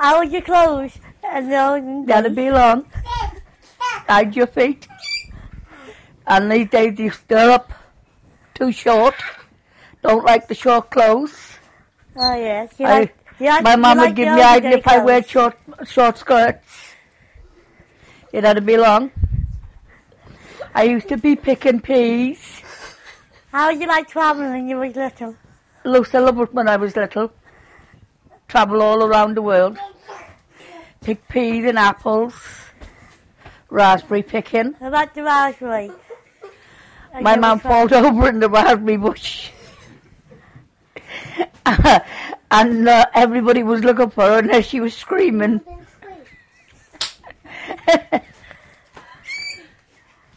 How was your clothes? Gotta be long. Hide your feet. And these days you stir up too short. Don't like the short clothes. Oh yes. My mum would give me idea if I wear short skirts. It had to be long. I used to be picking peas. How did you like travelling when you was little? Loose, I loved it when I was little. Travel all around the world. Pick peas and apples. Raspberry picking. How about the raspberry? My mum fell over in the raspberry bush. And everybody was looking for her and she was screaming.